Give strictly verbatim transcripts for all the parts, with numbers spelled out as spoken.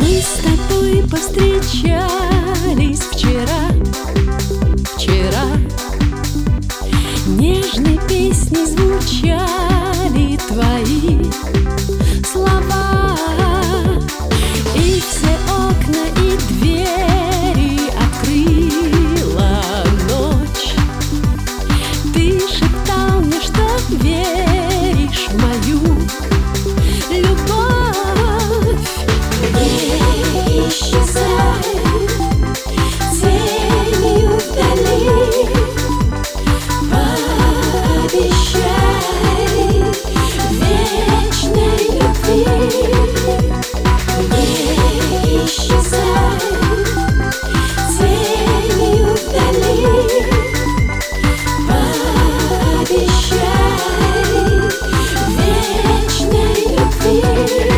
Мы с тобой повстречались вчера, вчера. Нежной песней звучали твои слова, и все окна и двери открыла ночь. Ты шептал мне, что веришь в мою любовь. Не исчезай тенью вдали, пообещай вечной любви. Не исчезай тенью вдали, пообещай вечной любви.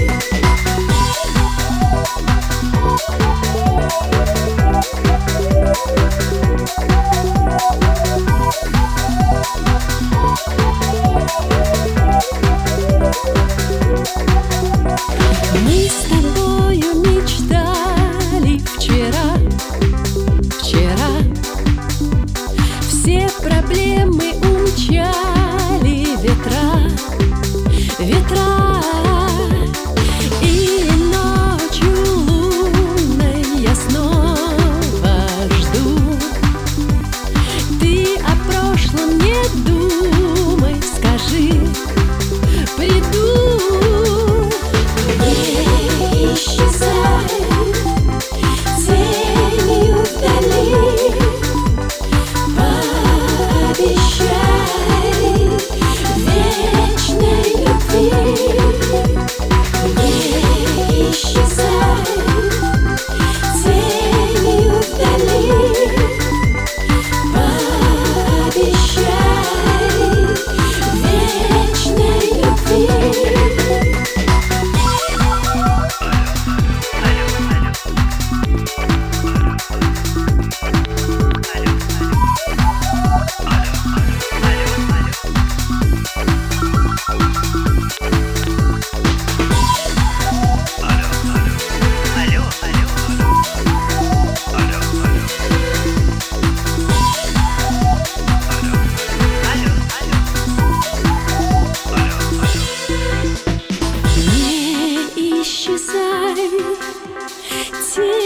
Мы с тобою мечтали вчера, вчера. Все проблемы умчали ветра, ветра. И ночью лунной я снова жду. Ты о прошлом не думай, скажи, приду. Не исчезай тенью вдали, пообещай вечной любви. Не исчезай тенью вдали, пообещай вечной любви. Исчезай